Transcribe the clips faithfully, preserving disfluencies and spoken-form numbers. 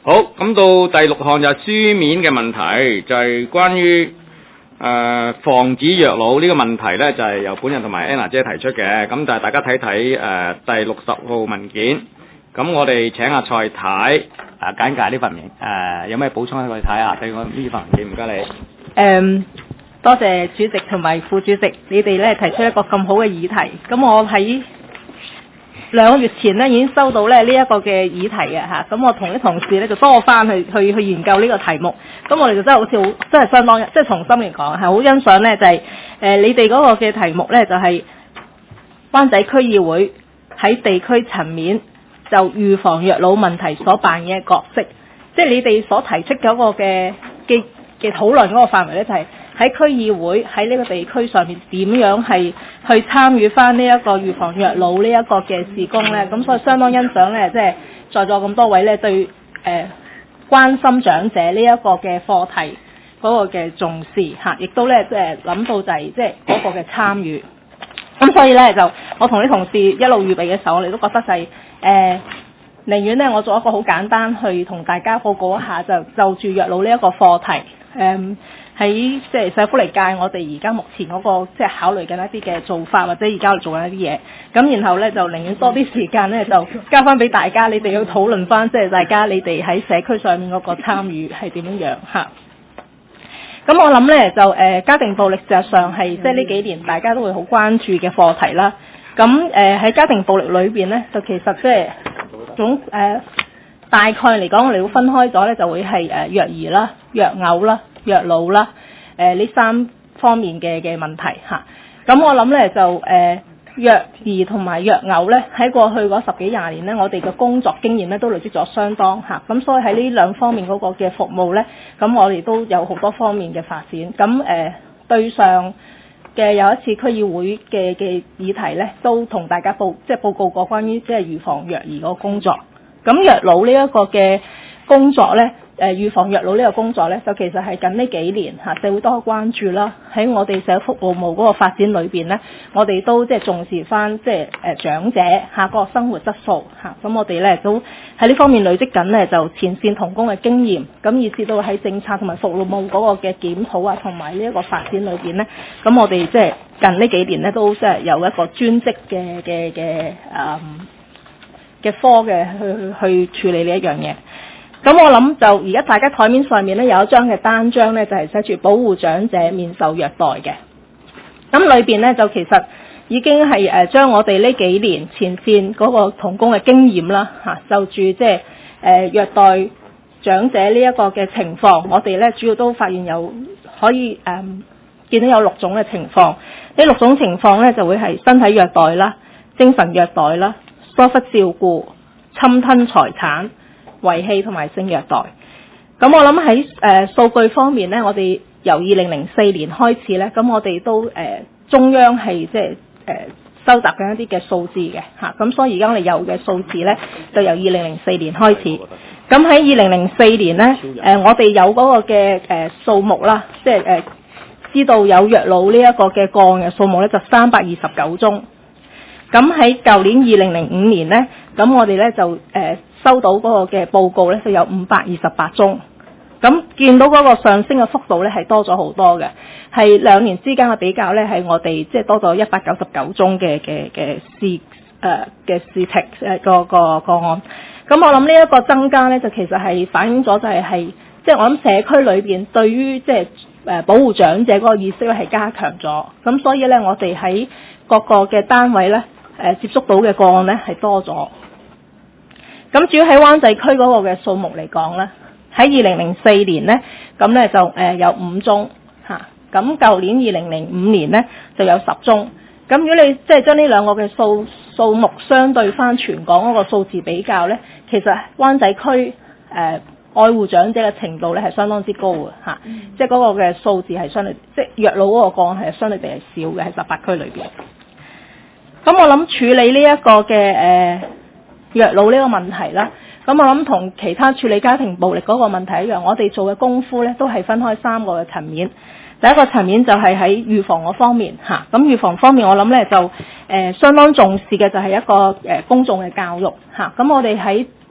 好，咁到第六項就係書面嘅問題，就係、是、關於誒、呃、防止虐老呢個問題咧，就係、是、由本人同埋 Anna 姐提出嘅。咁但係大家睇睇誒第六十號文件。咁我哋請阿蔡太誒簡介呢份文件，誒、呃、有咩補充咧？我哋睇下對我呢份文件，唔該你。 誒、嗯，多謝主席同埋副主席，你哋咧提出一個咁好嘅議題。咁我喺兩個月前咧已經收到咧呢一個嘅議題嘅嚇，咁我同啲同事咧就多翻去去去研究呢個題目，咁我哋就真係好似好真係相當即係從心嚟講係好欣賞咧，就係、是、誒、呃、你哋嗰個嘅題目咧就係、是、灣仔區議會喺地區層面就預防虐老問題所扮演嘅角色，即係你哋所提出嗰個嘅嘅嘅討論嗰個範圍咧就係、是。喺區議會喺呢個地區上面點樣係去參與翻呢一個預防虐老呢一個嘅事工呢？咁所以相當欣賞呢，即係在座咁多位呢對誒、呃、關心長者呢一個嘅課題嗰個嘅重視嚇，亦都呢即係諗到就係即係嗰個嘅參與。咁所以呢，就我同啲同事一路預備嘅時候，我哋都覺得就係、是、誒、呃、寧願呢，我做一個好簡單去同大家報告一下，就就住虐老呢一個課題誒。呃喺即係社福利界，我哋而家目前嗰個即係考慮緊一啲嘅做法，或者而家做緊一啲嘢。咁然後咧就寧願多啲時間咧，就交翻俾大家，你哋要討論翻，即係大家你哋喺社區上面嗰個參與係點樣樣嚇。咁我諗咧就誒家庭暴力事實上係即係呢幾年大家都會好關注嘅課題啦。咁誒喺家庭暴力裏邊咧，就其實即係總誒大概嚟講，我哋會分開咗咧，就會係誒虐兒啦、虐偶啦、虐老啦，誒呢三方面嘅嘅問題嚇。咁我諗咧就誒虐兒同埋虐偶咧，喺過去嗰十幾廿年咧，我哋嘅工作經驗咧都累積咗相當嚇。咁所以喺呢兩方面嗰個嘅服務咧，咁我哋都有好多方面嘅發展。咁誒對上嘅有一次區議會嘅嘅議題咧，都同大家報即係報告過關於即係預防虐兒嗰個工作。咁虐老呢一個嘅工作咧，誒預防虐老呢個工作咧，就其實係近呢幾年嚇社會多關注啦。喺我哋社福服務嗰個發展裏邊咧，我哋都即係重視翻即係誒長者嚇個生活質素嚇。咁我哋咧都喺呢方面累積緊咧就前線同工嘅經驗，咁以至到喺政策同埋服務嗰個嘅檢討啊，同埋呢一個發展裏邊咧，咁我哋即係近呢幾年咧都即係有一個專職嘅嘅嘅誒嘅科嘅去去處理呢一樣嘢。咁我諗就而家大家台面上面咧有一張嘅單張咧，就係寫住保護長者免受虐待嘅。咁裏邊咧就其實已經係誒將我哋呢幾年前線嗰個同工嘅經驗啦嚇，就住即係誒虐待長者呢一個嘅情況，我哋咧主要都發現有可以誒、嗯、見到有六種嘅情況。呢六種情況咧就會係身體虐待啦、精神虐待啦、疏忽照顧、侵吞財產、遺棄同埋性虐待。咁我諗喺誒數據方面咧，我哋由二零零四年開始咧，咁我哋都誒、呃、中央係即係誒收集緊一啲嘅數字嘅嚇。咁所以而家我哋有嘅數字咧，就由二零零四年開始。咁喺二零零四年咧，誒、呃、我哋有嗰個嘅誒數目啦，即係誒知道有虐老呢一個嘅個案嘅數目咧，就三百二十九宗。咁喺舊年二零零五年咧，咁我哋咧就誒、呃、收到嗰個嘅報告咧，就有五百二十八宗。咁見到嗰個上升嘅幅度咧係多咗好多嘅，係兩年之間嘅比較咧係我哋即係多咗一百九十九宗嘅嘅嘅事誒嘅事情誒個個個案。咁我諗呢一個增加咧就其實係反映咗就係係即係我諗社區裏邊對於即係誒保護長者嗰個意識咧係加強咗。咁所以咧我哋喺各個嘅單位咧誒接觸到嘅個案咧係多咗。咁主要喺灣仔區嗰個嘅數目嚟講咧，喺二零零四年咧，咁咧就誒有五宗嚇。咁舊年二零零五年咧就有十宗。咁如果你即係將呢兩個嘅數數目相對翻全港嗰個數字比較咧，其實灣仔區誒、呃、愛護長者嘅程度咧係相當之高嘅嚇。嗯、即係嗰個嘅數字係相對，即係虐老嗰個個案係相對地係少嘅喺十八區裏邊。咁我諗處理呢一個嘅誒、呃、虐老呢個問題啦，咁我諗同其他處理家庭暴力嗰個問題一樣，我哋做嘅功夫咧都係分開三個嘅層面。第一個層面就係喺預防嗰方面嚇，咁預防方面我諗咧就誒、呃、相當重視嘅就係一個誒、呃、公眾嘅教育嚇。咁我哋喺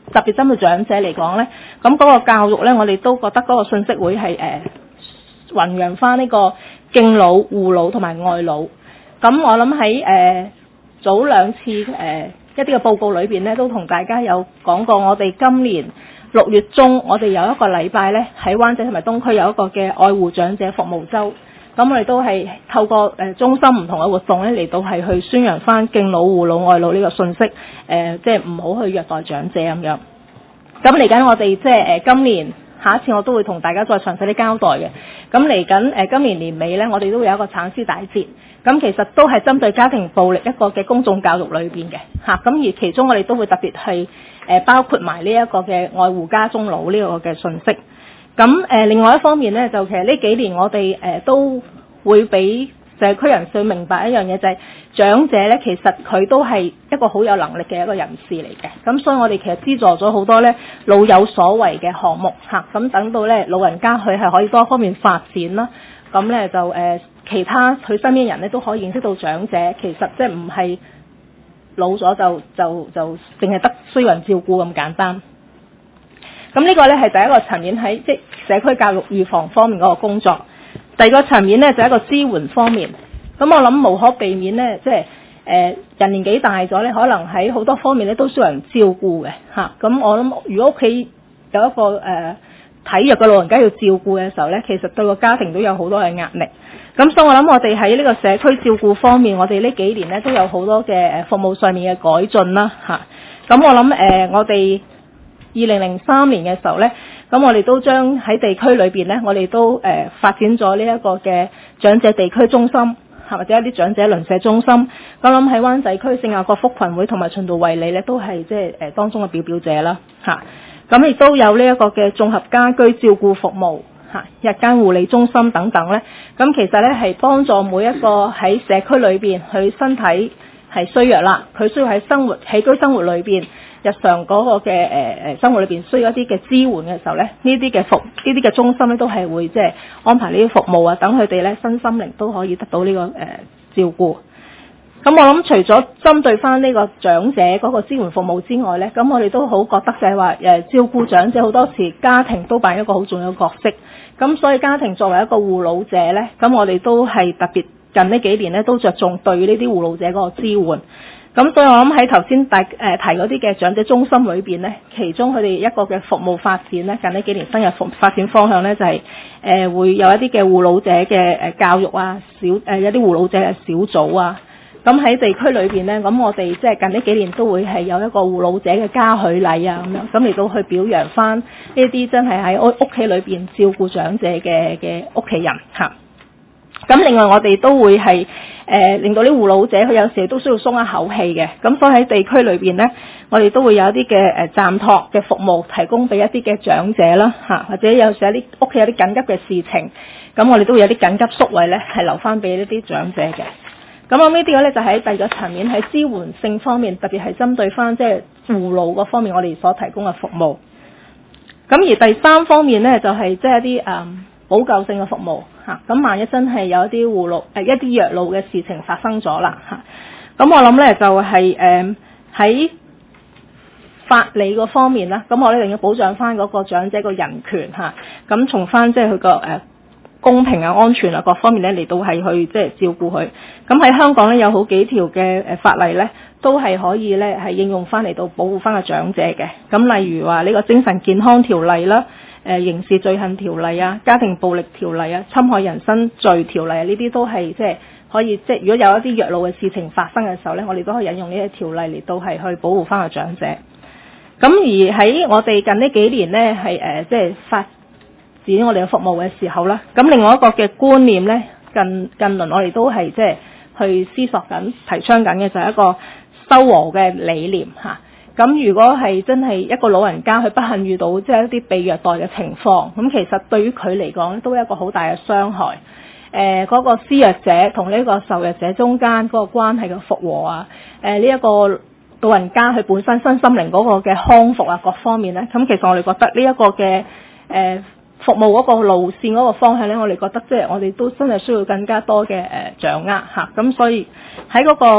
特別針對長者嚟講咧，咁嗰個教育咧，我哋都覺得嗰個信息會係誒弘揚翻呢個敬老、護老同埋愛老。咁我諗喺誒早兩次誒、呃、一啲嘅報告裏邊咧，都同大家有講過，我哋今年六月中，我哋有一個禮拜咧喺灣仔同埋東區有一個嘅愛護長者服務周。咁我哋都係透過誒中心唔同嘅活動咧，嚟到係去宣揚翻敬老、護老、愛老呢個信息，誒、呃、即係唔好去虐待長者咁樣。咁嚟緊我哋即係誒今年下一次我都會同大家再詳細啲交代嘅。咁嚟緊誒今年年尾咧，我哋都會有一個橙絲大節。咁其實都係針對家庭暴力一個嘅公眾教育裏邊嘅嚇。咁而其中我哋都會特別係誒包括埋呢一個嘅愛護家中老呢個嘅信息。咁誒、呃、另外一方面咧，就其實呢幾年我哋誒、呃、都會俾社區人士明白一樣嘢，就係、是、長者咧，其實佢都係一個好有能力嘅一個人士嚟嘅。咁所以我哋其實資助咗好多咧老有所為嘅項目嚇。咁等到咧老人家佢係可以多方面發展啦。咁咧就誒、呃、其他佢身邊人咧都可以認識到長者其實即係唔係老咗就就就淨係得需要人照顧咁簡單。咁呢個咧係第一個層面，喺即係社區教育預防方面嗰個工作。第二個層面咧就係一個支援方面。咁我諗無可避免咧，即係誒人年紀大咗咧，可能喺好多方面咧都需要人照顧嘅嚇。咁我諗如果屋企有一個誒、呃、體弱嘅老人家要照顧嘅時候咧，其實對個家庭都有好多嘅壓力。咁所以我諗我哋喺呢個社區照顧方面，我哋呢幾年咧都有好多嘅誒服務上面嘅改進啦嚇。咁我諗誒、呃、我哋二零零三年嘅時候咧，咁我哋都將喺地區裏邊咧，我哋都誒、呃、發展咗呢一個嘅長者地區中心，或者一啲長者鄰舍中心。咁諗喺灣仔區聖雅各福群會同埋循道衛理咧，都係即係誒當中嘅表表者啦嚇。咁亦都有呢一個嘅綜合家居照顧服務嚇、日間護理中心等等咧。咁其實咧係幫助每一個喺社區裏邊佢身體係衰弱啦，佢需要喺生活起居生活裏邊。日常嗰個嘅誒誒生活裏邊需要一啲嘅支援嘅時候咧，呢啲嘅服呢啲嘅中心咧都係會即係安排呢啲服務啊，等佢哋咧身心靈都可以得到呢、這個誒、呃、照顧。咁我諗除咗針對翻呢個長者嗰個支援服務之外咧，咁我哋都好覺得就係話誒照顧長者好多時家庭都扮一個好重要嘅角色。咁所以家庭作為一個護老者咧，咁我哋都係特別近呢幾年咧都着重對呢啲護老者嗰個支援。咁所以我諗喺頭先大誒提嗰啲嘅長者中心裏邊咧，其中佢哋一個嘅服務發展咧，近呢幾年新嘅服發展方向咧就係、是、誒、呃、會有一啲嘅護老者嘅誒教育啊，小誒、呃、有啲護老者嘅小組啊。咁喺地區裏邊咧，咁我哋即係近呢幾年都會係有一個護老者嘅嘉許禮啊，咁樣咁嚟到去表揚翻呢啲真係喺屋屋企裏邊照顧長者嘅嘅屋企人嚇。咁另外我哋都會係誒、呃、令到啲護老者佢有時都需要鬆一口氣嘅，咁所以喺地區裏邊咧，我哋都會有一啲嘅誒暫託嘅服務提供俾一啲嘅長者啦嚇，或者有時有啲屋企有啲緊急嘅事情，咁我哋都會有啲緊急宿位咧係留翻俾呢啲長者嘅。咁我呢啲咧就喺第二個層面喺支援性方面，特別係針對翻即係護老嗰方面我哋所提供嘅服務。咁而第三方面咧就係即係一啲誒補救性嘅服務嚇，咁萬一真係有一啲護老誒一啲虐老嘅事情發生咗啦嚇，咁我諗咧就係誒喺法理嗰方面啦，咁我哋一定要保障翻嗰個長者個人權嚇，咁從翻即係佢個誒公平啊、安全啊各方面咧嚟到係去即係照顧佢。咁喺香港咧有好幾條嘅誒法例咧，都係可以咧係應用翻嚟到保護翻個長者嘅。咁例如話呢個精神健康條例啦。誒刑事罪行條例啊、家庭暴力條例啊、侵害人身罪條例啊，呢啲都係即係可以即係如果有一啲虐老嘅事情發生嘅時候咧，我哋都可以引用呢啲條例嚟到係去保護翻個長者。咁而喺我哋近呢幾年咧係誒即係發展我哋嘅服務嘅時候啦，咁另外一個嘅觀念咧，近近輪我哋都係即係去思索緊、提倡緊嘅就係一個修和嘅理念嚇。咁如果係真係一個老人家佢不幸遇到即係一啲被虐待嘅情況，咁其實對於佢嚟講都係一個好大嘅傷害。誒、呃、嗰、那個施虐者同呢個受虐者中間嗰個關係嘅復和啊，誒呢一個老人家佢本身身心靈嗰個嘅康復啊各方面咧，咁其實我哋覺得呢一個嘅誒、呃、服務嗰個路線嗰個方向咧，我哋覺得即係我哋都真係需要更加多嘅誒、呃、掌握嚇。咁所以喺嗰、那個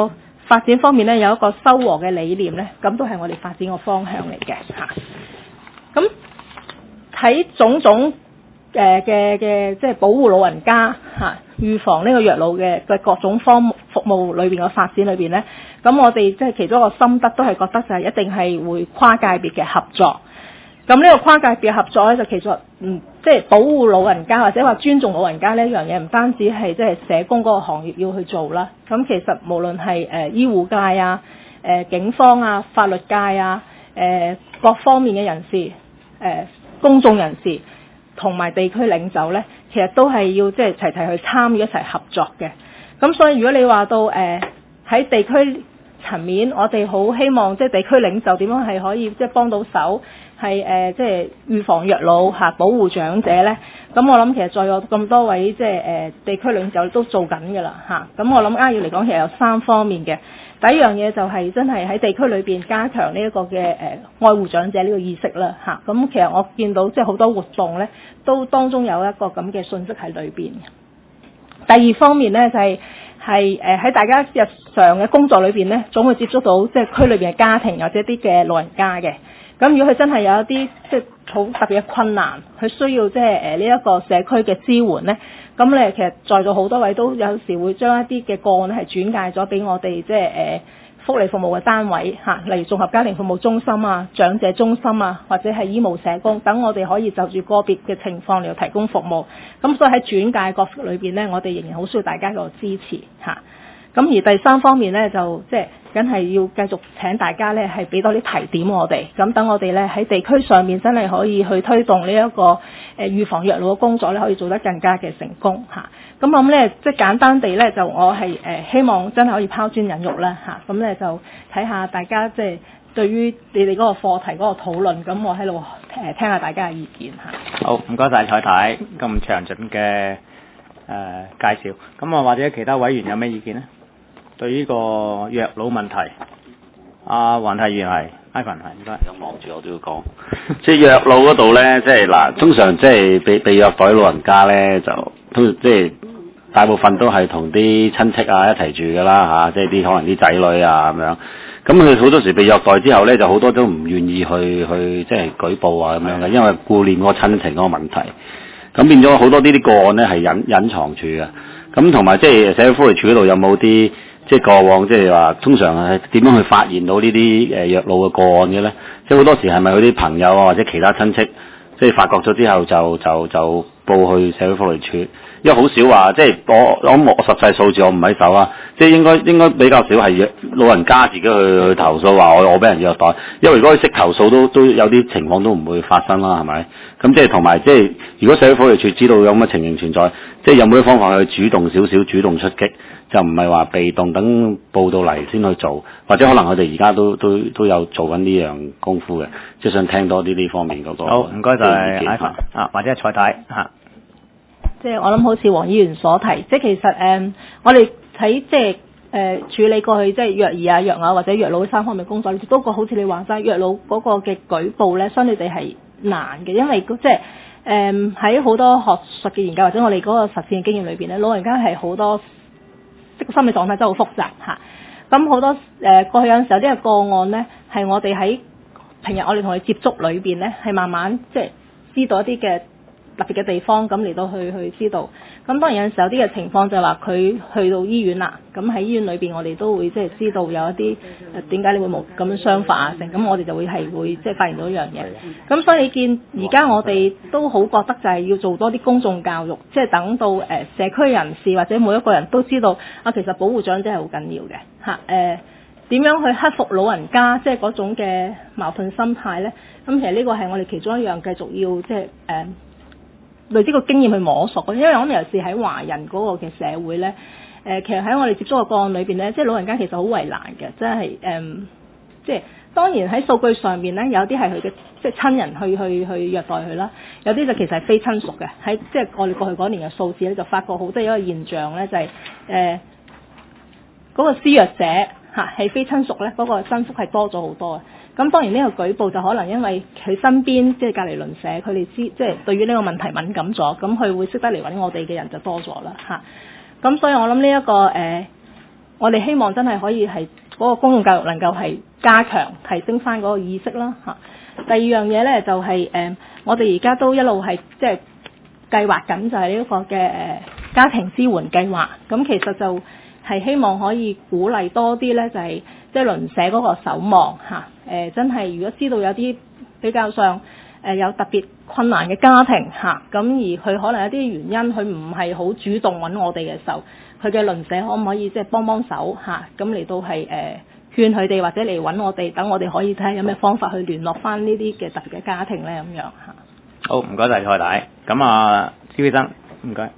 發展方面咧有一個修和嘅理念咧，咁都係我哋發展個方向嚟嘅嚇。咁睇種種誒嘅嘅即係保護老人家嚇、預防呢個虐老嘅嘅各種方服務裏邊嘅發展裏邊咧，咁我哋即係其中一個心得都係覺得就係一定係會跨界別嘅合作。咁呢個跨界別合作咧，就其實嗯，即係保護老人家或者話尊重老人家呢一樣嘢，唔單止係即係社工嗰個行業要去做啦。咁其實無論係誒醫護界啊、誒、呃、警方啊、法律界啊、誒、呃、各方面嘅人士、誒、呃、公眾人士同埋地區領袖咧，其實都係要即係齊齊去參與一齊合作嘅。咁所以如果你話到誒喺、呃、地區層面，我哋好希望即係地區領袖點樣係可以即係幫到手。係誒、呃，即係預防虐老嚇，保護長者咧。咁我諗其實再有咁多位即係誒、呃、地區領袖都做緊㗎啦嚇。咁我諗扼要嚟講，其實有三方面嘅。第一樣嘢就係真係喺地區裏邊加強呢一個嘅誒、呃、愛護長者呢個意識啦嚇。咁其實我見到即係好多活動咧，都當中有一個咁嘅信息喺裏邊嘅。第二方面咧就係係誒喺大家日常嘅工作裏邊咧，總會接觸到即係區裏邊嘅家庭或者啲嘅老人家嘅。咁如果佢真係有一啲即係好特別嘅困難，佢需要即係誒呢一個社區嘅支援咧，咁咧其實在座好多位都有時會將一啲嘅個案咧係轉介咗俾我哋即係誒福利服務嘅單位嚇，例如綜合家庭服務中心啊、長者中心啊，或者係醫務社工等，我哋可以就住個別嘅情況嚟提供服務。咁所以喺轉介角色裏邊咧，我哋仍然好需要大家個支持嚇。咁而第三方面咧，就即係梗係要繼續請大家咧係俾多啲提點我哋，咁等我哋咧喺地區上面真係可以去推動呢一個誒預防虐老嘅工作咧，可以做得更加嘅成功嚇。咁我諗咧即係簡單地咧，就我係誒希望真係可以拋磚引玉啦嚇。咁咧就睇下大家即係對於你哋嗰個課題嗰個討論，咁我喺度誒聽下大家嘅意見嚇。 好，唔該晒蔡太咁詳盡嘅誒介紹。咁啊，或者其他委員有咩意見咧？對呢個虐老問題，阿黃太議員係 Ivan 係唔該。 咁望住我都要講，即係虐老嗰度咧，即係嗱，通常即係被被虐待老人家咧，就通即係大部分都係同啲親戚啊一齊住噶啦嚇，即係啲可能啲仔女啊咁樣。咁佢好多時被虐待之後咧，就好多都唔願意去去即係舉報啊咁樣嘅，因為顧念嗰個親情嗰個問題。咁變咗好多呢啲個案咧係隱隱藏住嘅。咁同埋即係社會福利署嗰度有冇啲？即係過往，即係話通常係點樣去發現到呢啲誒虐老嘅個案嘅咧？即係好多時係咪佢啲朋友啊或者其他親戚，即係發覺咗之後就就就報去社會福利署？因為好少話，即係我我我實際數字我唔喺手啊，即係應該應該比較少係老人家自己去去投訴話我我俾人虐待，因為如果佢識投訴都都有啲情況都唔會發生啦，係咪？咁即係同埋即係如果社會福利署知道有咁嘅情形存在，即係有冇啲方法去主動少少主動出擊？就唔係話被動等報到嚟先去做，或者可能我哋而家都都都有做緊呢樣功夫嘅，即係想聽多啲呢方面嗰個。 好，唔該晒 Ivan 啊，或者蔡太嚇。 即係我諗好似黃議員所提，即係其實誒、呃，我哋喺即係誒、呃、處理過去即係虐兒啊、虐偶或者虐老三方面工作，不過好似你話齋虐老嗰個嘅舉報咧，相對地係難嘅，因為即係誒喺好多學術嘅研究或者我哋嗰個實踐嘅經驗裏邊咧，老人家係好多。心理狀態真係好複雜嚇，咁好多誒、呃、過去有陣時候啲嘅個案咧，係我哋喺平日我哋同佢接觸裏邊咧，係慢慢即係知道一啲嘅特別嘅地方，咁嚟到去去知道。咁當然有陣時候啲嘅情況就係話佢去到醫院啦，咁喺醫院裏邊我哋都會即係知道有一啲誒點解你會冇咁樣傷法啊成，咁我哋就會係會即係發現到一樣嘢。咁所以你見而家我哋都好覺得就係要做多啲公眾教育，即係等到誒社區人士或者每一個人都知道啊，其實保護長者係好緊要嘅嚇誒點樣去克服老人家即係嗰種嘅矛盾心態咧？咁其實呢個係我哋其中一樣繼續要即係誒。呃類似個經驗去摸索，因為我哋尤其是喺華人嗰個嘅社會咧，誒、呃，其實喺我哋接觸嘅個案裏邊咧，即係老人家其實好為難嘅，即係誒、嗯，即係當然喺數據上面咧，有啲係佢嘅即係親人去去去虐待佢啦，有啲就其實係非親屬嘅，喺即係我哋過去嗰年嘅數字咧，就發覺好多一個現象咧，就係誒嗰個施虐者嚇係非親屬咧，嗰、那個增幅係多咗好多嘅。咁當然呢個舉報就可能因為佢身邊即係隔離鄰舍，佢哋知即係對於呢個問題敏感咗，咁佢會識得嚟揾我哋嘅人就多咗啦嚇。咁所以我諗呢一個誒我哋希望真係可以係嗰個公共教育能夠係加強提升翻嗰個意識啦嚇。第二樣嘢咧就係、是、誒、呃，我哋而家都一路係即係計劃緊就係呢一個嘅誒家庭支援計劃。咁其實就係希望可以鼓勵多啲咧，就係即係鄰舍嗰個守望嚇。誒、呃、真係如果知道有啲比較上誒、呃、有特別困難嘅家庭嚇，咁、啊、而佢可能有啲原因佢唔係好主動揾我哋嘅時候，佢嘅鄰舍可唔可以即係幫幫手嚇？咁、啊、嚟到係誒。呃勸佢哋或者嚟揾我哋，等我哋可以睇下有咩方法去聯絡翻呢啲嘅特別嘅家庭咧，咁樣嚇。 好，唔該晒蔡太。咁啊，蕭醫生，唔該。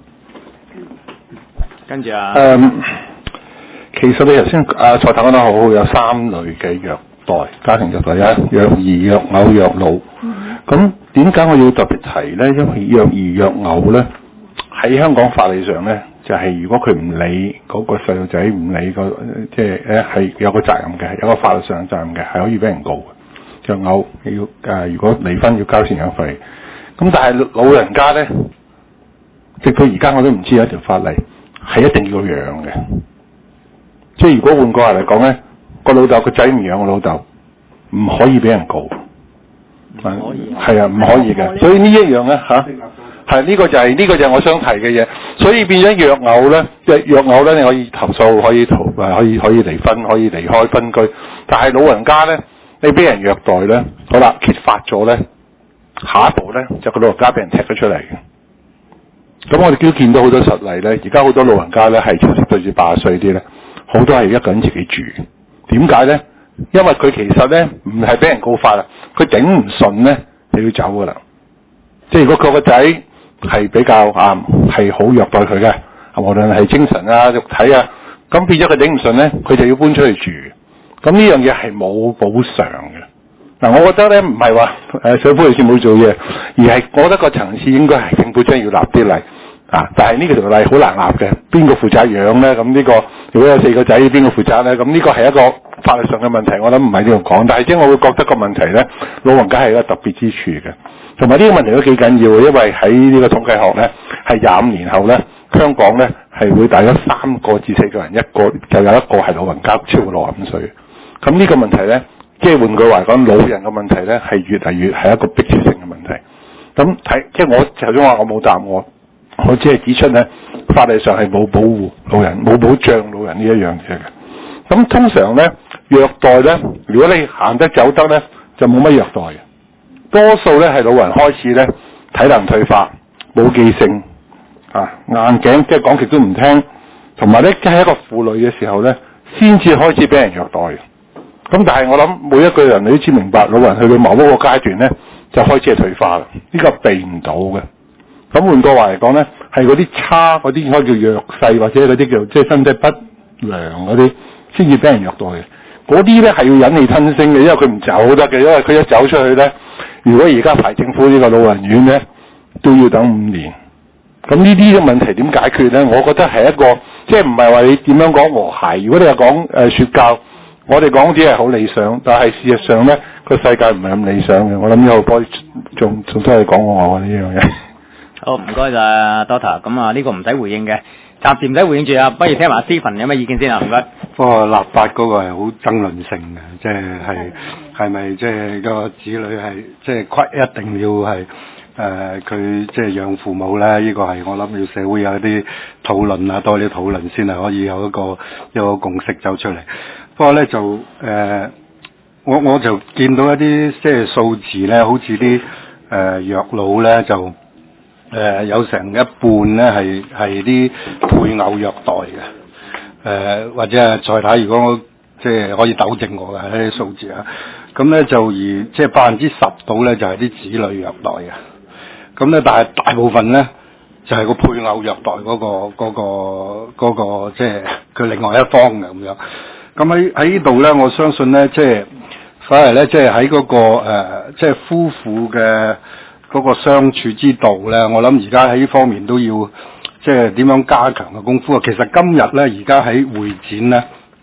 跟住啊。誒、嗯， 其實你頭先啊蔡太講得好好，有三類嘅虐待家庭虐待，有虐兒、虐偶、虐老。咁點解我要特別提咧？因為虐兒、虐偶咧喺香港法例上咧。就係如果佢唔理嗰個細路仔，唔理個即係咧係有個責任嘅，有個法律上嘅責任嘅，係可以俾人告嘅。虐偶要誒、呃，如果離婚要交贍養費。咁但係老人家咧，直到而家我都唔知有一條法例係一定要養嘅。即係如果換句話嚟講咧，個老豆個仔唔養個老豆，唔可以俾人告。唔可以。係啊，唔可以嘅。所以呢一樣咧嚇。係呢、這個就係、是、呢、這個就係我想提嘅嘢，所以變咗虐偶咧，即係虐偶咧，你可以投訴，可以逃，可以可以離婚，可以離開分居。但係老人家咧，你俾人虐待咧，好啦，揭發咗咧，下一步咧就個老人家俾人踢咗出嚟嘅。咁我哋都見到好多實例咧，而家好多老人家咧係七十歲至八十歲啲咧，好多係一個人自己住。點解咧？因為佢其實咧唔係俾人告發啊，佢頂唔順咧就要走噶啦。即係如果佢個仔係比較啊，係好虐待佢嘅，無論係精神啊、肉體啊，咁變咗佢頂唔順咧，佢就要搬出去住。咁呢樣嘢係冇補償嘅。嗱，我覺得咧唔係話誒社會福利署冇做嘢，而係我覺得個層次應該係政府真係要立啲例啊。但係呢個條例好難立嘅，邊個負責養咧？咁呢個如果有四個仔，邊個負責咧？咁呢個係一個法律上嘅問題，我諗唔係呢度講。但係即係我會覺得個問題咧，老人家係一個特別之處嘅。同埋呢個問題都幾緊要，因為喺呢個統計學咧，係廿五年後咧，香港咧係會大約三個至四個人一個就有一個係老人家超過六十五歲。咁呢個問題咧，即係換句話講，老人嘅問題咧係越嚟越係一個迫切性嘅問題。咁睇即係我頭先話我冇答我，我只係指出咧，法例上係冇保護老人、冇保障老人呢一樣嘢嘅。咁通常咧虐待咧，如果你行得走得咧，就冇乜虐待嘅。多數咧係老人開始咧體能退化、冇記性啊、硬頸，即係講極都唔聽，同埋咧係一個婦女嘅時候咧，先至開始俾人虐待嘅。咁但係我諗每一個人你都知明白，老人去到某一個階段咧，就開始係退化啦。呢、這個避唔到嘅。咁換句話嚟講咧，係嗰啲差嗰啲可以叫弱勢或者嗰啲叫即係身體不良嗰啲，先至俾人虐待嘅。嗰啲咧係要忍氣吞聲嘅，因為佢唔走得嘅，因為佢一走出去咧。如果而家排政府呢個老人院咧，都要等五年。咁呢啲嘅問題點解決咧？我覺得係一個，即係唔係話你點樣講和諧。如果你係講誒説教，我哋講啲係好理想，但係事實上咧個世界唔係咁理想嘅。我諗有波仲仲都係講我呢樣嘢。 好，唔該晒 Doctor。咁啊，呢個唔使回應嘅，暫時唔使回應住啊。不如聽埋 Stephen 有咩意見先啊？唔該。 不過立法嗰個係好爭論性嘅，即係係係咪即係個子女係即係規一定要係誒佢即係養父母咧？呢、這個係我諗要社會有一啲討論啊，多啲討論先係可以有一個有一個共識走出嚟。不過咧就誒、呃，我我就見到一啲即係數字咧，好似啲誒虐老咧就誒、呃、有成一半咧係係啲配偶虐待嘅。誒、呃、或者係再睇，如果我即係可以糾正我嘅呢啲數字啊，咁咧就而即係百分之十到咧就係、是、啲子女虐待嘅，咁咧但係大部分咧就係、是、個配偶虐待嗰、那個嗰、那個嗰、那個即係佢另外一方嘅咁樣。咁喺喺呢度咧，我相信咧即係反而咧即係喺嗰個誒即係夫婦嘅嗰個相處之道咧，我諗而家喺呢方面都要。即係點樣加強嘅功夫啊？其實今日咧，而家喺會展咧，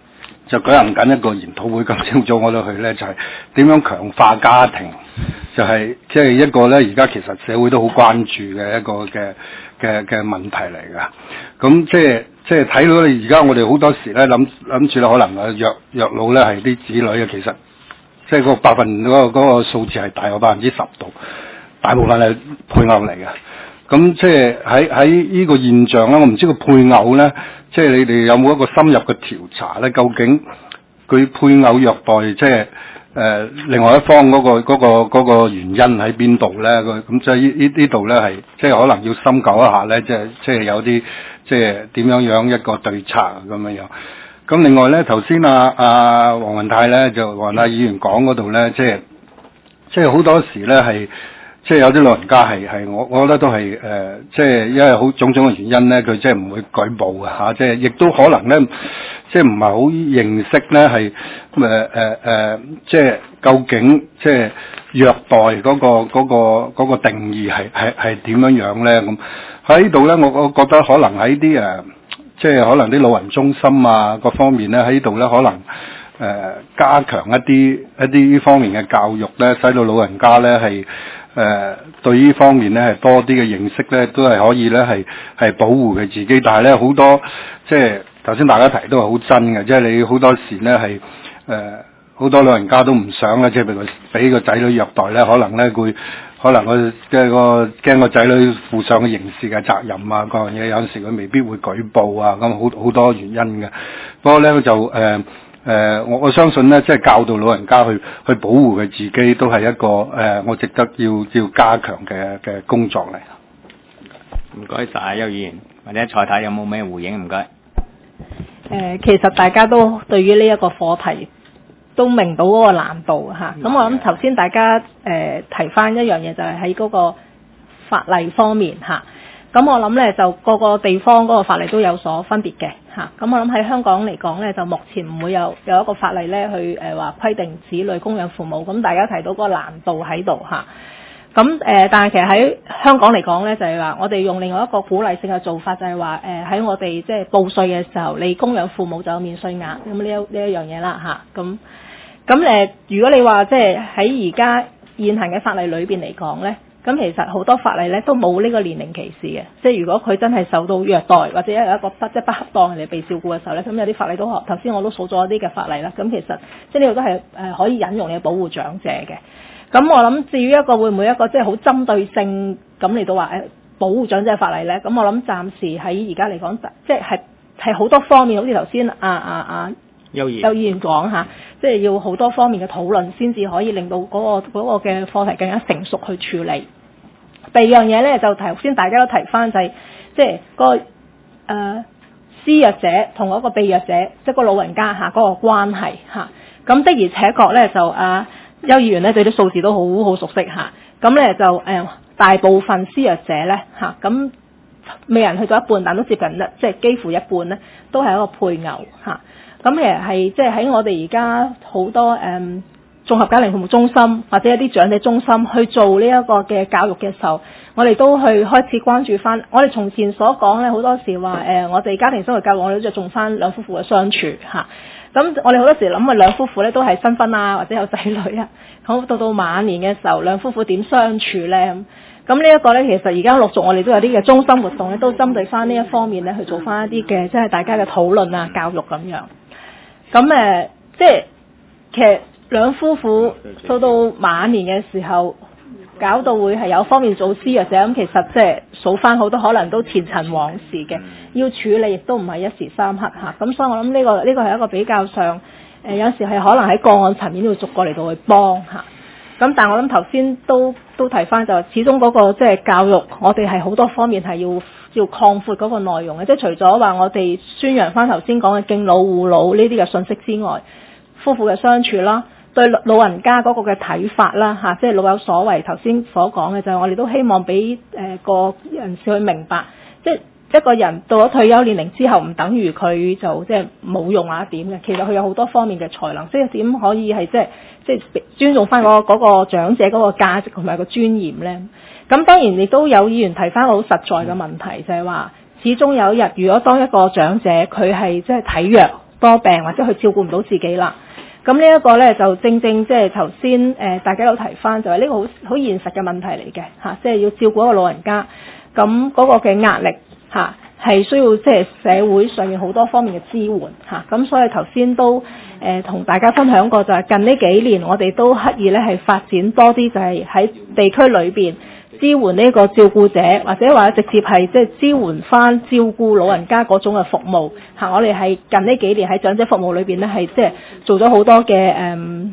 就舉行緊一個研討會，今朝早我都去咧，就係、是、點樣強化家庭，就係即係一個咧，而家其實社會都好關注嘅一個嘅嘅嘅問題嚟㗎。咁即係即係睇到你而家我哋好多時咧諗諗住咧，可能啊弱弱老咧係啲子女嘅，其實即係個百分嗰、那個嗰、那個數字係大過百分之十度，大部分係配偶嚟嘅。咁即係喺喺呢個現象咧，我唔知個配偶咧，即係你哋有冇一個深入嘅調查咧？究竟佢配偶虐待即係誒另外一方嗰個嗰個嗰個原因喺邊度咧？咁即係呢呢呢度咧係即係可能要深究一下咧，即係即係有啲即係點樣樣一個對策咁樣樣。咁另外咧，頭先啊啊黃雲泰咧就黃泰議員講嗰度咧，即係即係好多時咧係。即係有啲老人家係係我我覺得都係誒、呃，即係因為好種種嘅原因咧，佢即係唔會舉報嘅嚇，即係亦都可能咧，即係唔係好認識咧係誒誒誒，即係究竟即係虐待嗰、嗰個嗰、嗰個嗰個定義係係係點樣樣咧？咁喺呢度咧，我我覺得可能喺啲誒，即係可能啲老人中心啊各方面咧喺呢度咧，可能誒、呃、加強一啲一啲呢方面嘅教育咧，使到老人家咧係。誒、呃、對呢方面咧係多啲嘅認識咧，都係可以咧係係保護佢自己。但係咧好多即係頭先大家提都係好真嘅，即係你好多時咧係誒好多老人家都唔想咧，即係俾佢俾個仔女虐待咧，可能咧會可能佢嘅個驚個仔女負上嘅刑事嘅責任啊，各樣嘢有陣時佢未必會舉報啊，咁好好多原因嘅。不過咧就誒。呃誒、呃，我我相信咧，即係教導老人家去去保護佢自己，都係一個誒、呃，我值得要要加強嘅嘅工作嚟。 唔該晒，邱議員或者蔡太有冇咩回應？唔該。誒、 呃，其實大家都對於呢一個課題都明到嗰個難度嚇。咁、嗯、我諗頭先大家誒、呃、提翻一樣嘢，就係喺嗰個法例方面嚇。咁我諗咧就個個地方嗰個法例都有所分別嘅嚇。咁我諗喺香港嚟講咧，就目前唔會有有一個法例咧去誒話規定子女供養父母。咁大家提到嗰個難度喺度嚇。咁誒，但係其實喺香港嚟講咧，就係話我哋用另外一個鼓勵性嘅做法，就係話誒喺我哋即係報稅嘅時候，你供養父母就有免稅額咁呢一呢一樣嘢啦嚇。咁咁誒，如果你話即係喺而家現行嘅法例裏邊嚟講咧。咁其實好多法例咧都冇呢個年齡歧視嘅，即係如果佢真係受到虐待或者有一個不即係不恰當人哋被照顧嘅時候咧，咁有啲法例都學頭先我都數咗一啲嘅法例啦。咁其實即係呢個都係誒可以引用嚟保護長者嘅。咁我諗至於一個會唔會一個即係好針對性咁嚟到話誒保護長者嘅法例咧？咁我諗暫時喺而家嚟講，即係係係好多方面，好似頭先啊啊啊邱議員講嚇，即係要好多方面嘅討論先至可以令到嗰個嗰個嘅課題更加成熟去處理。第二樣嘢咧就頭先大家都提翻就係即係嗰個誒施虐者同嗰個被虐者，即係個老人家嚇嗰個關係嚇。咁的而且確咧就啊邱議員咧對啲數字都好好熟悉嚇。咁咧就誒大部分施虐者咧嚇，咁未人去到一半，但都接近咧，即係幾乎一半咧都係一個配偶嚇。咁其實係即係喺我哋而家好多誒。嗯綜合家庭服務中心或者一啲長者中心去做呢一個嘅教育嘅時候，我哋都去開始關注翻。我哋從前所講咧，好多時話誒、呃，我哋家庭生活教育我哋都着重翻兩夫婦嘅相處嚇。咁我哋好多時諗啊，兩夫婦咧都係新婚啊，或者有仔女啊。好到到晚年嘅時候，兩夫婦點相處咧？咁呢一個咧，其實而家陸續我哋都有啲嘅中心活動咧，都針對翻呢一方面咧去做翻一啲嘅，即係大家嘅討論啊、教育咁樣。咁誒、呃，即係其實。兩夫婦到到晚年嘅時候，搞到會係有方面做施虐者，咁其實即係數翻好多可能都前塵往事嘅，要處理亦都唔係一時三刻嚇。咁所以我諗呢個呢個係一個比較上誒、呃、有時係可能喺個案層面要逐個嚟到去幫嚇。咁但係我諗頭先都都提翻就始終嗰個即係教育，我哋係好多方面係要要擴闊嗰個內容嘅，即係除咗話我哋宣揚翻頭先講嘅敬老護老呢啲嘅信息之外，夫婦嘅相處啦。對老人家嗰個嘅睇法啦嚇，即係老有所為。頭先所講嘅就係我哋都希望俾誒個人士去明白，即係一個人到咗退休年齡之後，唔等於佢就即係冇用啊點嘅。其實佢有好多方面嘅才能，即係點可以係即係即係尊重翻嗰嗰個長者嗰個價值同埋個尊嚴咧。咁當然亦都有議員提翻個好實在嘅問題，就係話始終有一日，如果當一個長者佢係即係體弱多病或者佢照顧唔到自己啦。咁呢一個咧就正正即係頭先誒大家都提翻，就係呢個好好現實嘅問題嚟嘅嚇，即係要照顧一個老人家，咁嗰個嘅壓力嚇係需要即係社會上面好多方面嘅支援嚇，咁所以頭先都誒同大家分享過，就係近呢幾年我哋都刻意咧係發展多啲，就係喺地區裏邊支援呢個照顧者，或者話直接係即係支援翻照顧老人家嗰種嘅服務嚇。我哋係近呢幾年喺長者服務裏邊咧係即係做咗好多嘅誒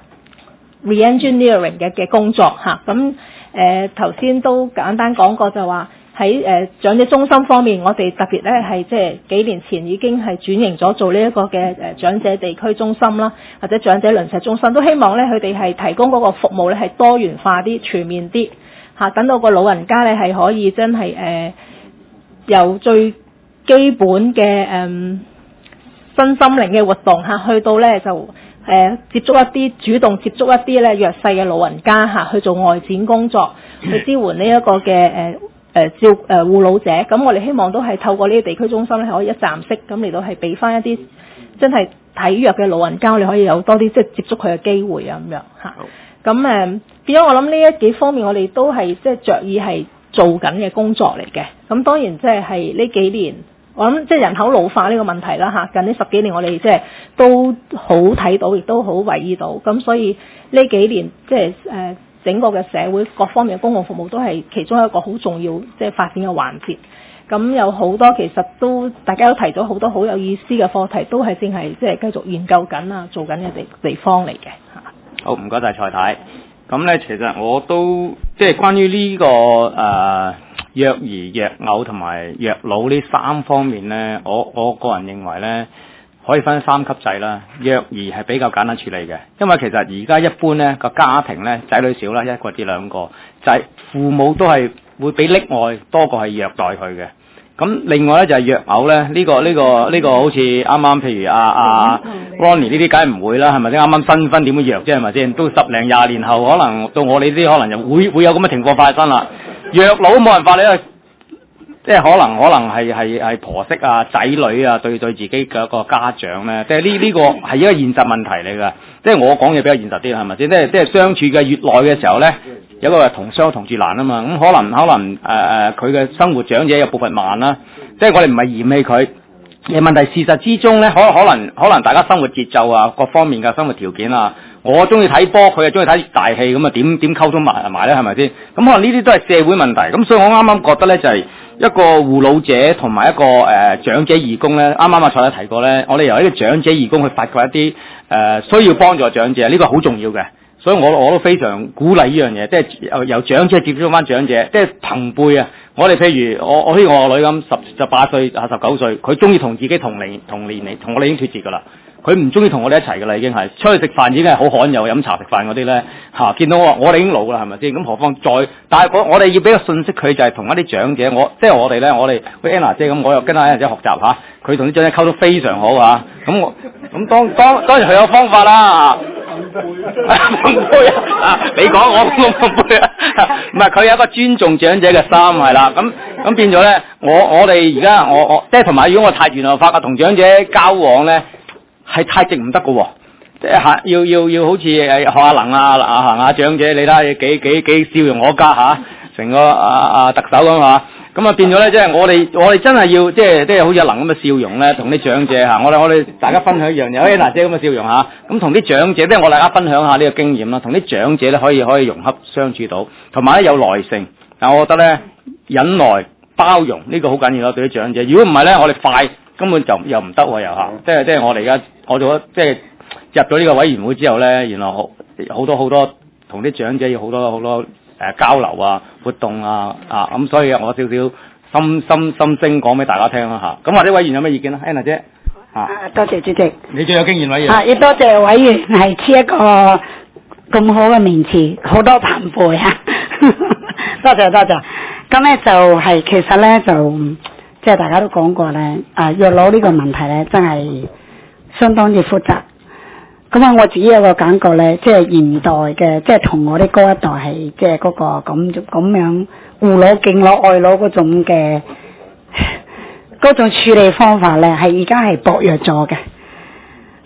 re-engineering 嘅嘅工作嚇。咁誒頭先都簡單講過，就話喺誒長者中心方面，我哋特別咧係即係幾年前已經係轉型咗做呢一個嘅誒長者地區中心啦，或者長者鄰舍中心，都希望咧佢哋係提供嗰個服務咧係多元化啲、全面啲。嚇，等到個老人家咧係可以真係誒、呃、由最基本嘅誒、呃、身心靈嘅活動嚇，去到咧就誒、呃、接觸一啲主動接觸一啲咧弱勢嘅老人家嚇，去做外展工作，去支援呢一個嘅誒誒照誒、呃、護老者。咁我哋希望都係透過呢啲地區中心咧，可以一站式咁嚟到係俾翻一啲真係體弱嘅老人家，你可以有多啲即係接觸佢嘅機會啊咁樣嚇。咁誒變咗，我諗呢一幾方面我哋都係即係着意係做緊嘅工作嚟嘅。咁當然即係係呢幾年，我諗即係人口老化呢個問題啦嚇。近呢十幾年我哋即係都好睇到，亦都好留意到。咁所以呢幾年即係誒整個嘅社會各方面嘅公共服務都係其中一個好重要即係發展嘅環節。咁有好多其實都大家都提咗好多好有意思嘅課題，都係正係即係繼續研究緊啊，做緊嘅地地方嚟嘅嚇。 好，唔該晒蔡太。咁咧，其實我都即係關於呢、這個誒、呃、虐兒、虐偶同埋虐老呢三方面咧，我我個人認為咧，可以分三級制啦。虐兒係比較簡單處理嘅，因為其實而家一般咧個家庭咧仔女少啦，一個至兩個，就係父母都係會比溺愛多過係虐待佢嘅。咁另外咧就係虐偶咧，呢、這個呢、這個呢、這個好似啱啱譬如阿阿 Ronnie 呢啲，梗係唔會啦，係咪先？啱啱新婚點會虐啫，係咪先？都十零廿年後，可能到我哋呢啲可能就會會有咁嘅情況發生啦。虐老冇辦法，你因為即係可能可能係係係婆媳啊、仔女啊對對自己嘅一個家長咧，即係呢呢個係一個現實問題嚟㗎。即係我講嘢比較現實啲，係咪先？即係即係相處嘅越耐嘅時候咧。有個係同鄉同住難啊嘛，咁可能可能誒誒佢嘅生活長者有部分慢啦，即係我哋唔係嫌棄佢，而問題事實之中咧，可可能可能大家生活節奏啊，各方面嘅生活條件啊，我中意睇波，佢又中意睇大戲，咁啊點點溝通埋埋咧，係咪先？咁可能呢啲都係社會問題，咁所以我啱啱覺得咧就係、是、一個護老者同埋一個誒、呃、長者義工咧，啱啱阿蔡太提過咧，我哋由一個長者義工去發掘一啲誒、呃、需要幫助長者，呢、這個好重要嘅。所以我我都非常鼓勵呢樣嘢，即係由由長者接觸翻長者，即係朋輩啊！我哋譬如我我譬如我個女咁十十八歲啊十九歲，佢中意同自己同年同年嚟，同我哋已經脫節噶啦。佢唔中意同我哋一齊噶啦，已經係出去食飯已經係好罕有飲茶食飯嗰啲咧嚇。見到我我哋已經老啦，係咪先？咁何況再，但係我我哋要俾個信息佢，就係同一啲長者，我即係我哋咧，我哋好似 Anna 姐咁，我又跟阿 Anna 姐學習嚇，佢同啲長者溝通非常好嚇。咁我咁當當當然佢有方法啦。奉陪啊！你講我我奉陪啊！唔係佢有一個尊重長者嘅心係啦，咁咁變咗咧，我我哋而家我我即係同埋，如果我太原來發覺同長者交往咧，係太直唔得㗎喎，即係嚇要要要好似誒學阿能啊啊行下長者，你睇下幾幾幾笑容可嘉嚇，成個啊啊特首咁啊！咁啊變咗咧，即係我哋我哋真係要即係即係好似阿能咁嘅笑容咧，同啲長者嚇，我哋我哋大家分享一樣嘢，好似娜姐咁嘅笑容嚇，咁同啲長者，即係我大家分享下呢個經驗啦，同啲長者咧可以可以融洽相處到，同埋咧有耐性。但我覺得咧忍耐包容呢個好緊要咯，對啲長者。如果唔係咧，我哋快根本就又唔得喎，又嚇，即係即係我哋而家我做咗即係入咗呢個委員會之後咧，原來好好多好多同啲長者要好多好多。誒交流啊，活動啊，啊咁，所以我少少心心心聲講俾大家聽啦嚇。咁或者委員有咩意見啊 Anna 姐嚇、啊？多謝主席。你最有經驗委員。 啊，亦多謝委員係賜一個咁好嘅名詞，好多朋輩啊！多謝多謝。咁咧就係、是、其實咧就即係大家都講過咧，啊虐老呢個問題咧真係相當之複雜。咁啊，我自己有個感覺咧，即係現代嘅，即係同我啲高一代係即係嗰個咁咁樣護老敬老愛老嗰種嘅嗰種處理方法咧，係而家係薄弱咗嘅。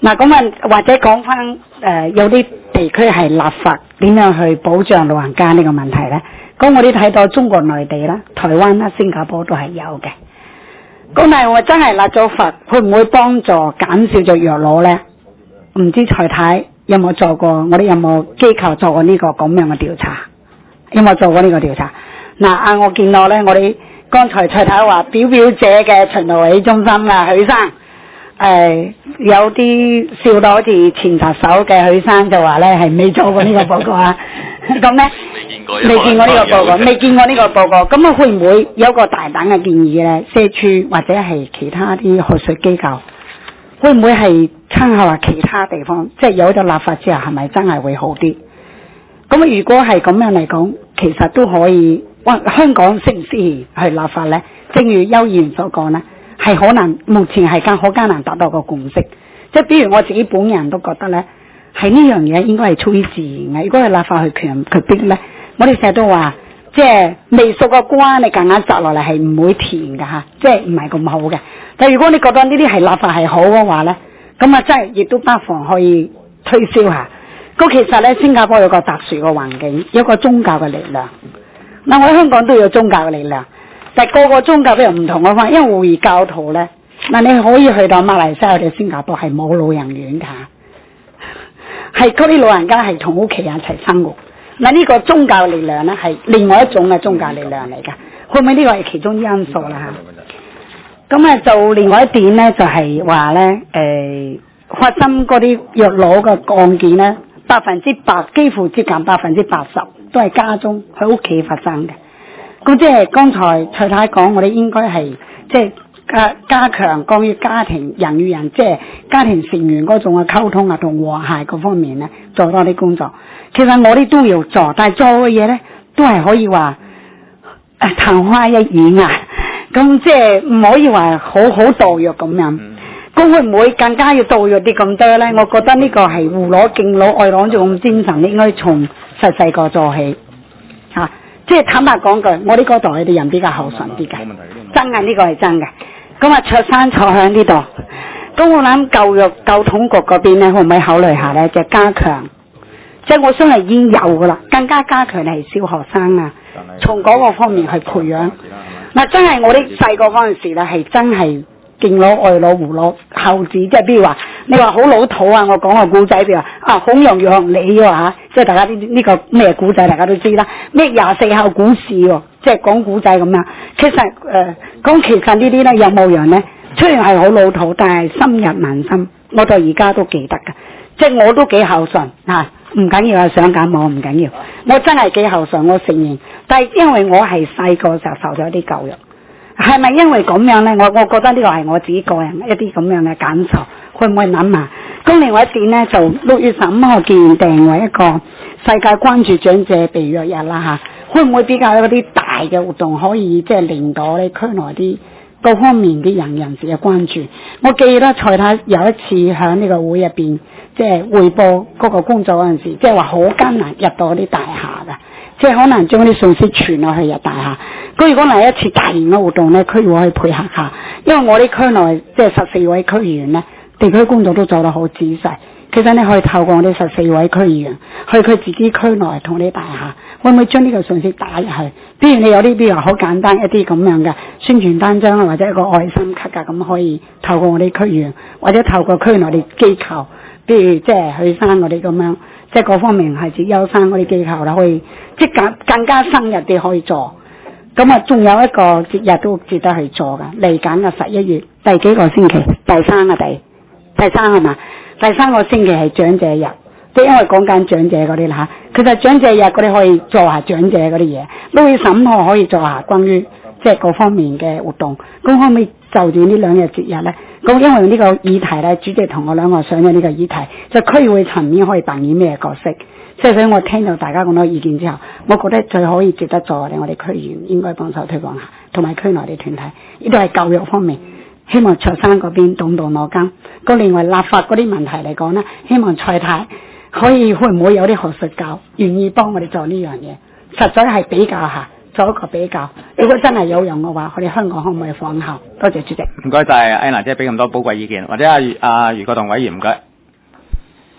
嗱咁啊，或者講翻誒有啲地區係立法點樣去保障老人家呢個問題咧？咁我哋睇到中國內地啦、台灣啦、新加坡都係有嘅。咁但係我真係立咗法，會唔會幫助減少咗藥老咧？唔知蔡太有冇做過？我哋有冇機構做過呢個咁樣嘅調查？有冇做過呢個調查？嗱啊，我見到咧，我哋剛才蔡太話表表姐嘅循道衛中心啊，許生。誒、呃，有啲笑到好似前特首嘅許生就話咧係未做過呢個報告啊，咁咧未見過呢個報告，未見過呢個報告，咁啊會唔會有個大膽嘅建議咧？社署或者係其他啲學術機構，會唔會係參考下其他地方？即係有咗立法之後，係咪真係會好啲？咁啊，如果係咁樣嚟講，其實都可以。哇，香港適唔適宜去立法咧？正如邱議員所講咧。係可能目前係間好艱難達到個共識，即係比如我自己本人都覺得咧，係呢樣嘢應該係出於自然嘅。如果係立法去強佢逼咧，我哋成日都話，即係未熟個瓜，你夾硬摘落嚟係唔會甜㗎吓，即係唔係咁好嘅。但係如果你覺得呢啲係立法係好嘅話咧，咁啊真係亦都不妨可以推銷下。咁其實咧，新加坡有個特殊嘅環境，有個宗教嘅力量。嗱，我喺香港都有宗教嘅力量。但係個個宗教都有唔同嘅方法，因為回教徒咧，嗱你可以去到馬來西亞或者新加坡係冇老人院㗎，係嗰啲老人家係同屋企人一齊生活。嗱呢個宗教力量咧係另外一種嘅宗教力量嚟㗎，會唔會呢個係其中因素啦嚇？咁啊就另外一點咧就係話咧誒發生嗰啲藥老嘅案件咧，百分之百幾乎接近百分之八十都係家中喺屋企發生嘅。咁即係剛才蔡太講，我哋應該係即係加加強關於家庭人與人，即係家庭成員嗰種嘅溝通啊，同和諧嗰方面咧，做多啲工作。其實我哋都要做，但係做嘅嘢咧，都係可以話誒曇花一現啊。咁即係唔可以話好好導藥咁樣。咁會唔會更加要導藥啲咁多咧？我覺得呢個係護老敬老愛老種精神，應該從細細個做起嚇。啊即係坦白講句，我呢個代啲人比較孝順啲嘅，真嘅呢、這個係真嘅。咁啊，卓生坐喺呢度，咁我諗教育教統局嗰邊咧，會唔會考慮下咧？就加強，即係我相信已經有噶啦，更加加強係小學生啊，從嗰個方面去培養。嗱，真係我啲細個嗰陣時咧，係真係敬老愛老護老孝子，即係比如話你話好老土啊！我講個古仔，譬如話啊，孔融讓梨啊，即係大家呢呢個咩古仔，大家都知啦。咩廿四孝古事喎，即係講古仔咁樣。其實誒，講、呃、其實呢啲咧有冇樣咧？雖然係好老土，但係深入民心。我到而家都記得㗎，即係我都幾孝順嚇，唔緊要啊，想減我唔緊要，我真係幾孝順，我承認。但係因為我係細個就受咗啲教育。係咪因為咁樣咧？我我覺得呢個係我自己個人一啲咁樣嘅感受，會唔會諗下？咁另外一點咧，就六月十五號既然定為一個世界關注長者被虐日啦嚇，會唔會比較有啲大嘅活動可以即係令到咧區內啲各方面啲人人士嘅關注？我記得蔡太有一次喺呢個會入邊即係彙報嗰個工作嗰陣時，即係話好艱難入到啲大廈㗎。即係可能將啲信息傳落去入大廈。佢如果嚟一次大型嘅活動咧，區議會可以配合下，因為我啲區內即係十四位區議員咧，地區工作都做得好仔細。其實你可以透過我哋十四位區議員去佢自己區內同啲大廈，會唔會將呢個信息打入去？比如你有啲比如好簡單一啲咁樣嘅宣傳單張啊，或者一個愛心卡㗎，咁可以透過我哋區議員，或者透過區內啲機構，比如即係許生我哋咁樣。即係各方面係指優生嗰啲機構啦，可以即係更更加深入啲可以做。咁啊，仲有一個節日都值得去做㗎，嚟緊嘅十一月第幾個星期？第三個第第三係嘛？第三個星期係長者日，即係因為講緊長者嗰啲啦嚇。其實長者日嗰啲可以做下長者嗰啲嘢，六月十五號可以做下關於即係各方面嘅活動。咁可唔可以就住呢兩日節日咧？咁因為呢個議題咧，主席同我兩個想咗呢個議題，就區議會層面可以扮演咩角色？即係所以我聽到大家咁多意見之後，我覺得最可以值得做嘅，我哋區議員應該幫手推廣下，同埋區內啲團體，呢度係教育方面，希望卓生嗰邊動動腦筋。咁另外立法嗰啲問題嚟講呢，希望蔡太可以會唔會有啲學術教願意幫我哋做呢樣嘢？實在係比較下。做一個比較，如果真係有用嘅話，我哋香港可唔可以仿效？多謝主席。 唔該晒，Anna姐俾咁多寶貴意見，或者阿阿余國棟委員唔該。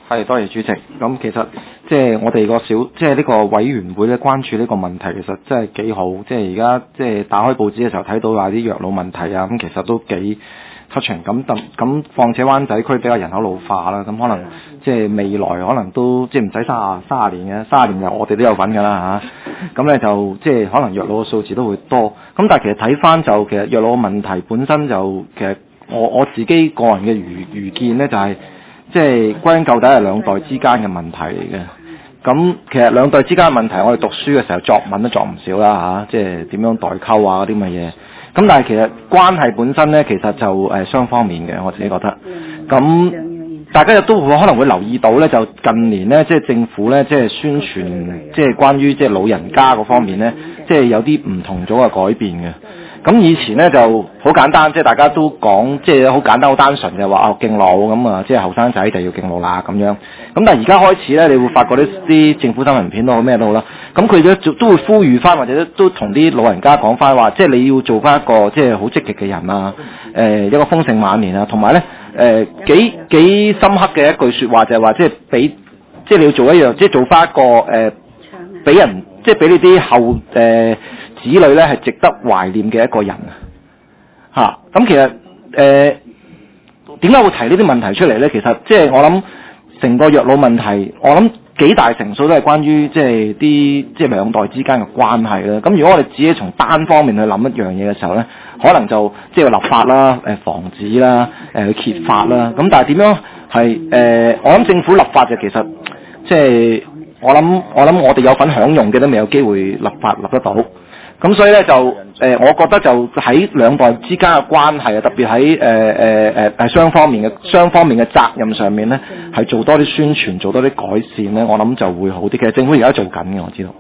係，多謝主席。咁其實即係我哋個小，即係呢個委員會咧關注呢個問題，其實真係幾好。即係而家即係打開報紙嘅時候睇到話啲虐老問題啊，咁其實都幾touching。咁咁咁，況且灣仔區比較人口老化啦，咁可能即係未來可能都即係唔使三十三十年嘅，三十年又我哋都有份㗎啦嚇。咁咧就即係可能虐老嘅數字都會多。咁但係其實睇翻就其實虐老嘅問題本身就其實我我自己個人嘅愚愚見咧就係、是。即係歸根究底係兩代之間嘅問題嚟嘅。咁其實兩代之間嘅問題，我哋讀書嘅時候作文都作唔少啦嚇、啊，即係點樣代溝啊嗰啲咁嘅嘢。咁但係其實關係本身咧，其實就誒、呃、雙方面嘅，我自己覺得。咁大家亦都會可能會留意到咧，就近年咧，即係政府咧，即係宣傳，即係關於即係老人家嗰方面咧，即係有啲唔同咗嘅改變嘅。咁以前咧就好簡單，即係大家都講，即係好簡單、好單純嘅話哦敬老咁啊，即係後生仔就要敬老啦咁樣。咁但係而家開始咧，你會發覺啲啲政府新聞片都好咩都好啦。咁佢都都會呼籲翻，或者都同啲老人家講翻話，即係你要做翻一個即係好積極嘅人啊，誒、呃、一個豐盛晚年啊，同埋咧誒幾幾深刻嘅一句説話就係話，即係俾即係你要做一樣，即係做翻一個誒俾、呃、人，即係俾你啲後誒。呃子女咧係值得懷念嘅一個人啊！嚇，咁其實誒點解會提呢啲問題出嚟咧？其實即係我諗成個虐老問題，我諗幾大成數都係關於即係啲即係兩代之間嘅關係啦。咁如果我哋只係從單方面去諗一樣嘢嘅時候咧，可能就即係立法啦、誒防止啦、誒去揭發啦。咁但係點樣係誒？我諗政府立法就其實即係我諗我諗我哋有份享用嘅都未有機會立法立得到。咁所以咧就誒、呃，我覺得就喺兩代之間嘅關係啊，特別喺誒誒誒誒雙方面嘅雙方面嘅責任上面咧，係做多啲宣傳，做多啲改善咧，我諗就會好啲。其實政府而家做緊嘅，我知道。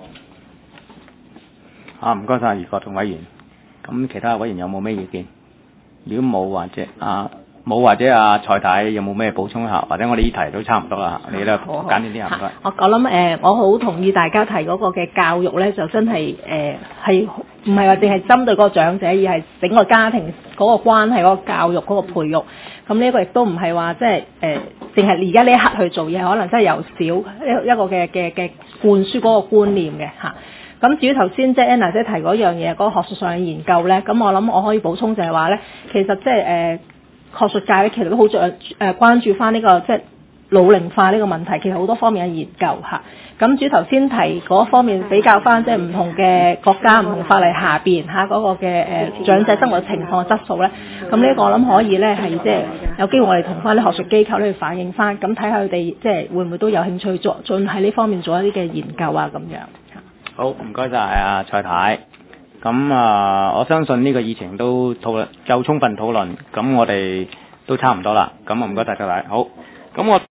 啊，唔該晒，余國同委員。咁其他委員有冇咩意見？如果冇或者啊冇或者阿蔡太有冇咩補充下？或者我哋呢題都差唔多啦，你咧簡短啲啊，唔該。 我我諗誒、呃，我好同意大家提嗰個嘅教育咧，就真係誒係唔係話淨係針對嗰個長者，而係整個家庭嗰個關係嗰個教育嗰個培育。咁呢一個亦都唔係話即係誒，淨係而家呢一刻去做嘢，可能真係由少一一個嘅嘅嘅灌輸嗰個觀念嘅嚇。咁至於頭先即係 Anna 姐提嗰樣嘢，嗰、嗰個學術上嘅研究咧，咁我諗我可以補充就係話咧，其實即係誒學術界咧，其實都好着誒關注翻呢、呢個即係老齡化呢個問題，其實好多方面嘅研究嚇。咁至於頭先提嗰方面比較翻即係唔同嘅國家唔同法例下邊嚇嗰個嘅誒、呃、長者生活情況嘅質素咧，咁呢個我諗可以咧係即係有機會我哋同翻啲學術機構咧去反映翻，咁睇下佢哋即係會唔會都有興趣做進喺呢方面做一啲嘅研究啊咁樣。 好，唔該晒啊蔡太。咁啊，我相信呢個議程都討論夠充分討論，咁我哋都差唔多啦。咁啊，唔該晒蔡太。好，咁我。